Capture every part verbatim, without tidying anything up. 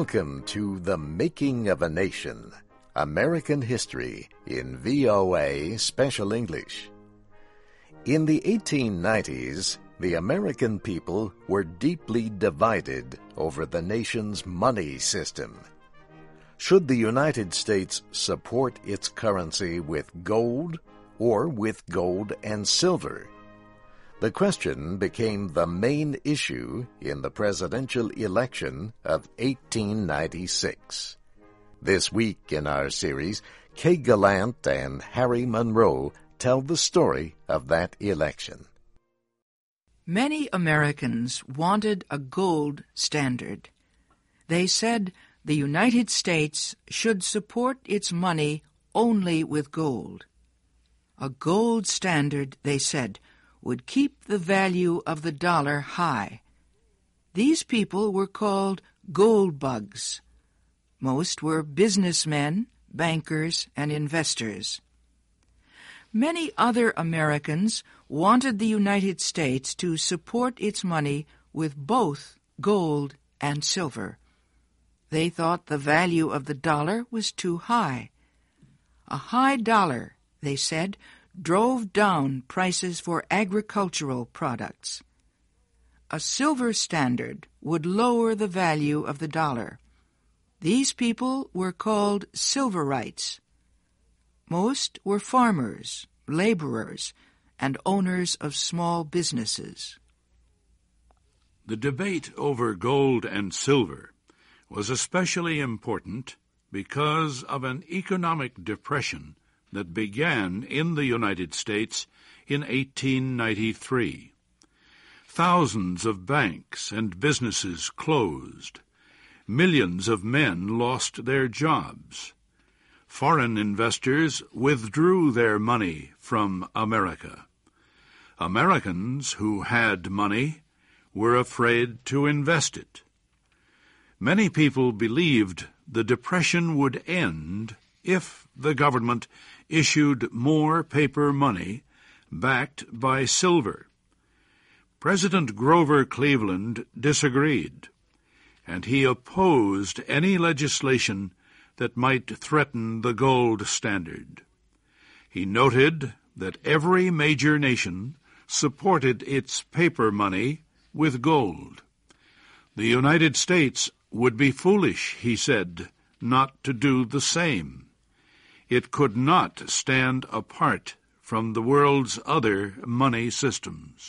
Welcome to The Making of a Nation, American History in V O A Special English. In the eighteen nineties, the American people were deeply divided over the nation's money system. Should the United States support its currency with gold or with gold and silver? The question became the main issue in the presidential election of eighteen ninety-six. This week in our series, Kay Gallant and Harry Monroe tell the story of that election. Many Americans wanted a gold standard. They said the United States should support its money only with gold. A gold standard, they said, would keep the value of the dollar high. These people were called gold bugs. Most were businessmen, bankers, and investors. Many other Americans wanted the United States to support its money with both gold and silver. They thought the value of the dollar was too high. A high dollar, they said, drove down prices for agricultural products. A silver standard would lower the value of the dollar. These people were called silverites. Most were farmers, laborers, and owners of small businesses. The debate over gold and silver was especially important because of an economic depression that began in the United States in eighteen ninety-three. Thousands of banks and businesses closed. Millions of men lost their jobs. Foreign investors withdrew their money from America. Americans who had money were afraid to invest it. Many people believed the Depression would end if the government issued more paper money backed by silver. President Grover Cleveland disagreed, and he opposed any legislation that might threaten the gold standard. He noted that every major nation supported its paper money with gold. The United States would be foolish, he said, not to do the same. It could not stand apart from the world's other money systems.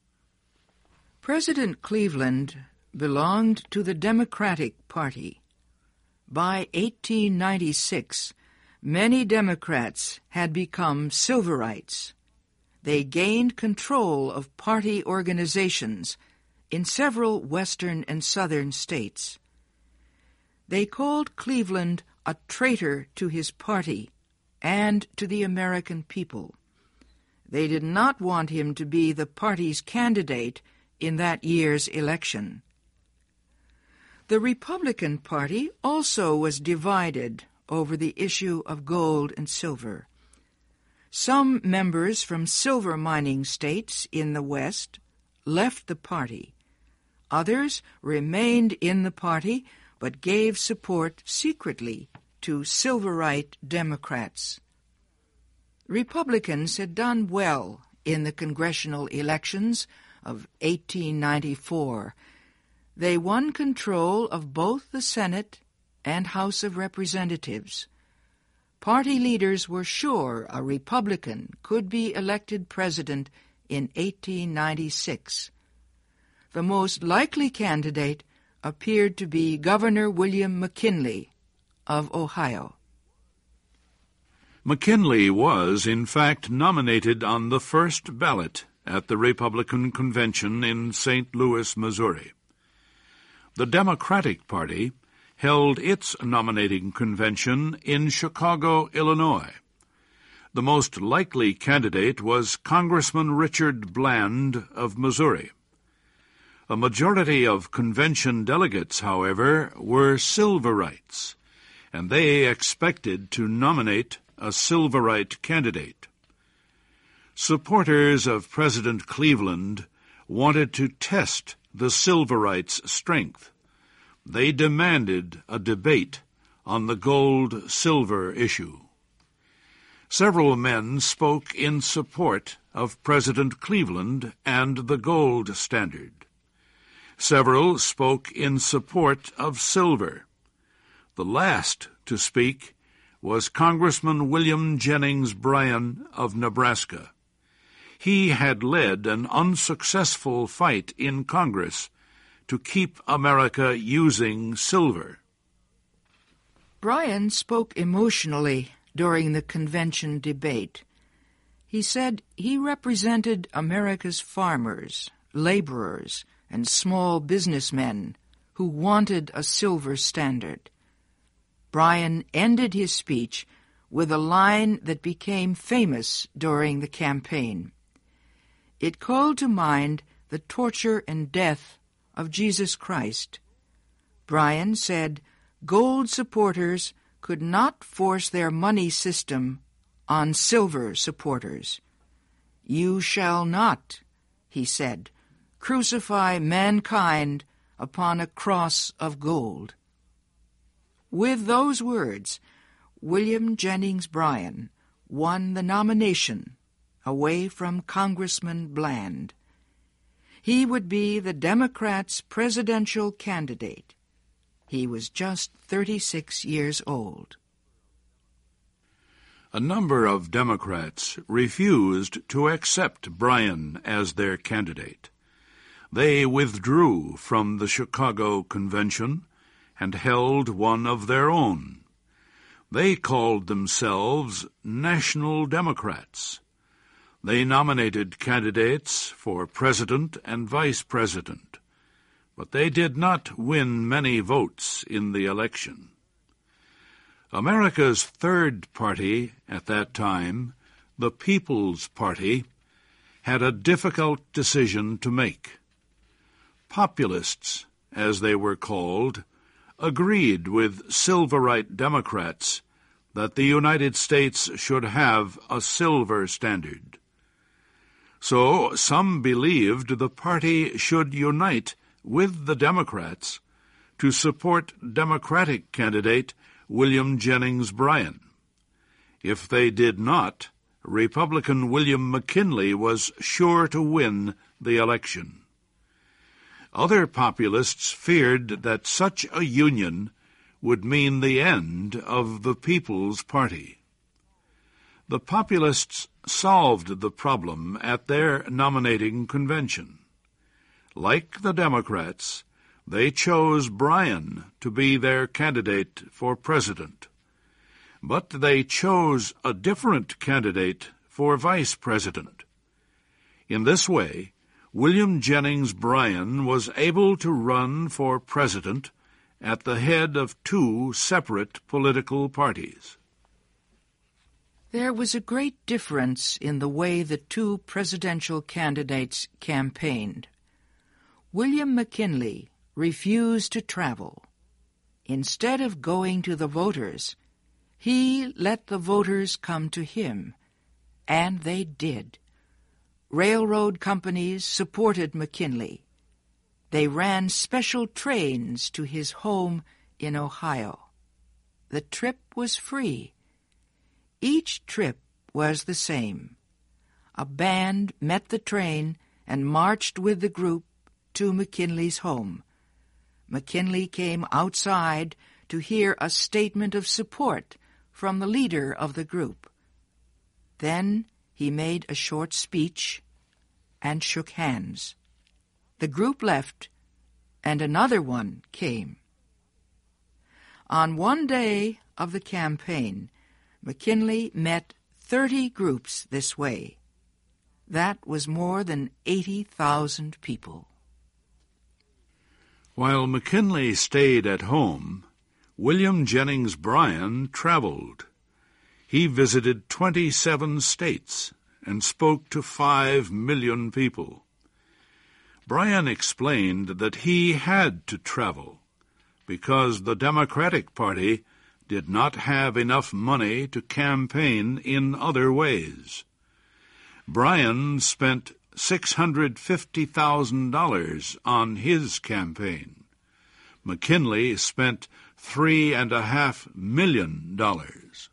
President Cleveland belonged to the Democratic Party. By eighteen ninety-six, many Democrats had become silverites. They gained control of party organizations in several western and southern states. They called Cleveland a traitor to his party and to the American people. They did not want him to be the party's candidate in that year's election. The Republican Party also was divided over the issue of gold and silver. Some members from silver mining states in the West left the party. Others remained in the party but gave support secretly to silverite Democrats. Republicans had done well in the congressional elections of eighteen ninety-four. They won control of both the Senate and House of Representatives. Party leaders were sure a Republican could be elected president in eighteen ninety-six. The most likely candidate appeared to be Governor William McKinley of Ohio. McKinley was, in fact, nominated on the first ballot at the Republican Convention in Saint Louis, Missouri. The Democratic Party held its nominating convention in Chicago, Illinois. The most likely candidate was Congressman Richard Bland of Missouri. A majority of convention delegates, however, were silverites, and they expected to nominate a silverite candidate. Supporters of President Cleveland wanted to test the silverites' strength. they demanded a debate on the gold-silver issue. Several men spoke in support of President Cleveland and the gold standard. Several spoke in support of silver. The last to speak was Congressman William Jennings Bryan of Nebraska. He had led an unsuccessful fight in Congress to keep America using silver. Bryan spoke emotionally during the convention debate. He said he represented America's farmers, laborers, and small businessmen who wanted a silver standard. Bryan ended his speech with a line that became famous during the campaign. It called to mind the torture and death of Jesus Christ. Bryan said gold supporters could not force their money system on silver supporters. "You shall not," he said, "crucify mankind upon a cross of gold." With those words, William Jennings Bryan won the nomination away from Congressman Bland. He would be the Democrats' presidential candidate. He was just thirty-six years old. A number of Democrats refused to accept Bryan as their candidate. They withdrew from the Chicago Convention and held one of their own. They called themselves National Democrats. They nominated candidates for president and vice president, but they did not win many votes in the election. America's third party at that time, the People's Party, had a difficult decision to make. Populists, as they were called, agreed with Silverite Democrats that the United States should have a silver standard. So some believed the party should unite with the Democrats to support Democratic candidate William Jennings Bryan. If they did not, Republican William McKinley was sure to win the election. Other populists feared that such a union would mean the end of the People's Party. The populists solved the problem at their nominating convention. Like the Democrats, they chose Bryan to be their candidate for president. But they chose a different candidate for vice president. In this way, William Jennings Bryan was able to run for president at the head of two separate political parties. There was a great difference in the way the two presidential candidates campaigned. William McKinley refused to travel. Instead of going to the voters, he let the voters come to him, and they did. Railroad companies supported McKinley. They ran special trains to his home in Ohio. The trip was free. Each trip was the same. A band met the train and marched with the group to McKinley's home. McKinley came outside to hear a statement of support from the leader of the group. Then he made a short speech and shook hands. The group left, and another one came. On one day of the campaign, McKinley met thirty groups this way. That was more than eighty thousand people. While McKinley stayed at home, William Jennings Bryan traveled. He visited twenty-seven states and spoke to five million people. Bryan explained that he had to travel because the Democratic Party did not have enough money to campaign in other ways. Bryan spent six hundred fifty thousand dollars on his campaign, McKinley spent three and a half million dollars.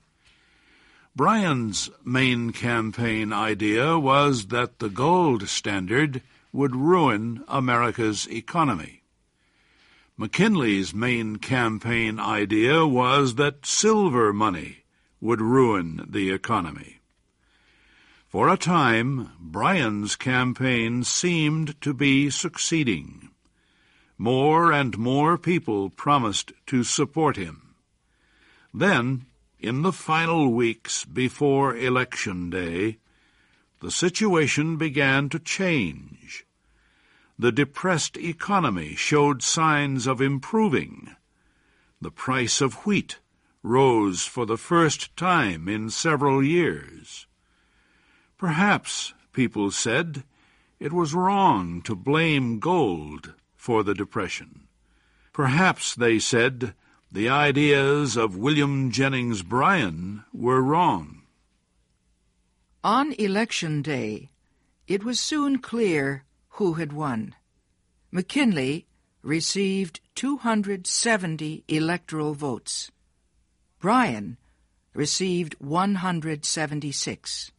Bryan's main campaign idea was that the gold standard would ruin America's economy. McKinley's main campaign idea was that silver money would ruin the economy. For a time, Bryan's campaign seemed to be succeeding. More and more people promised to support him. Then, in the final weeks before Election Day, the situation began to change. The depressed economy showed signs of improving. The price of wheat rose for the first time in several years. Perhaps, people said, it was wrong to blame gold for the Depression. Perhaps, they said, the ideas of William Jennings Bryan were wrong. On Election Day, it was soon clear who had won. McKinley received two hundred seventy electoral votes. Bryan received one hundred seventy-six.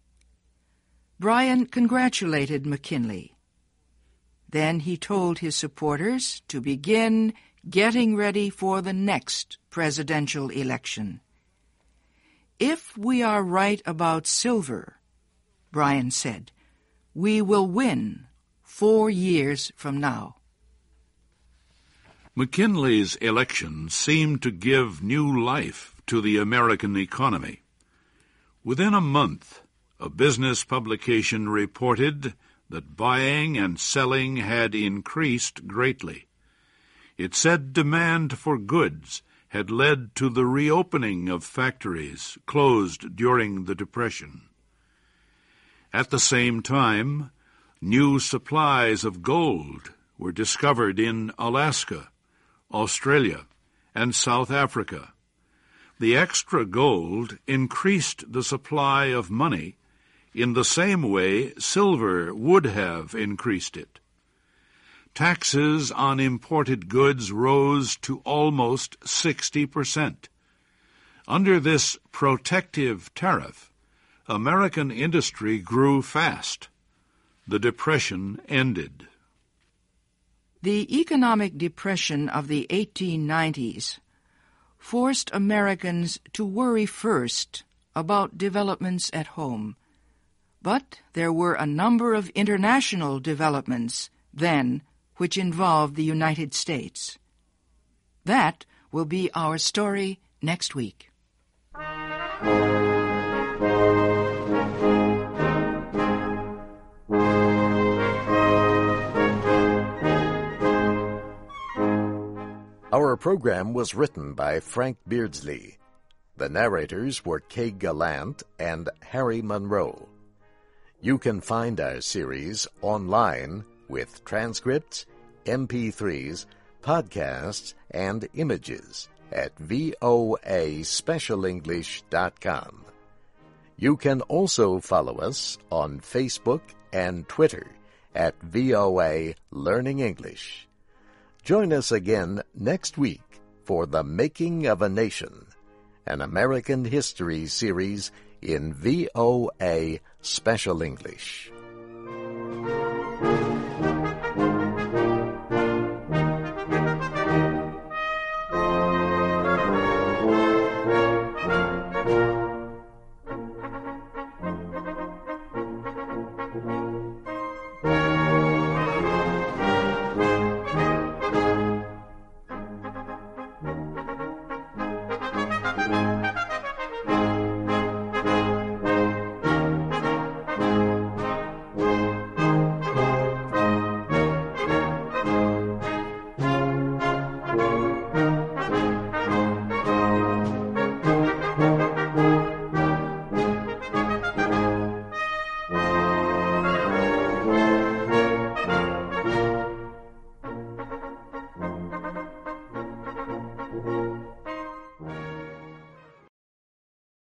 Bryan congratulated McKinley. Then he told his supporters to begin getting ready for the next presidential election. If we are right about silver, Bryan said, we will win four years from now. McKinley's election seemed to give new life to the American economy. Within a month, a business publication reported that buying and selling had increased greatly. It said demand for goods had led to the reopening of factories closed during the Depression. At the same time, new supplies of gold were discovered in Alaska, Australia, and South Africa. The extra gold increased the supply of money in the same way silver would have increased it. Taxes on imported goods rose to almost sixty percent. Under this protective tariff, American industry grew fast. The Depression ended. The economic depression of the eighteen nineties forced Americans to worry first about developments at home. But there were a number of international developments then which involved the United States. That will be our story next week. Our program was written by Frank Beardsley. The narrators were Kay Gallant and Harry Monroe. You can find our series online with transcripts, M P threes, podcasts, and images at voa special english dot com. You can also follow us on Facebook and Twitter at V O A Learning English. Join us again next week for The Making of a Nation, an American history series in V O A Special English.